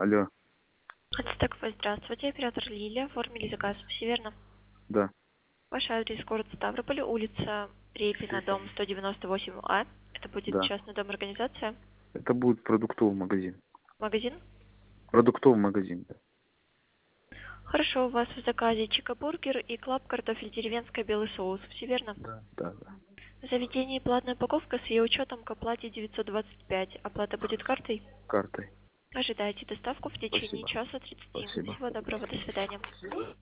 Алло, Ацтекфа, здравствуйте, оператор Лилия, оформили заказ, все верно? да. Ваш адрес город Ставрополь, улица Репина, дом 198А. Это будет Да. частный дом, организация. Это будет продуктовый магазин. Магазин? Продуктовый магазин, да. Хорошо, у вас в заказе чикабургер и клаб картофель деревенская белый соус, все верно? Да, да, да. В заведении платная упаковка с ее учетом к оплате 925. Оплата будет картой? Картой. Ожидайте доставку в течение Спасибо. часа 30. Спасибо. Всего доброго, до свидания.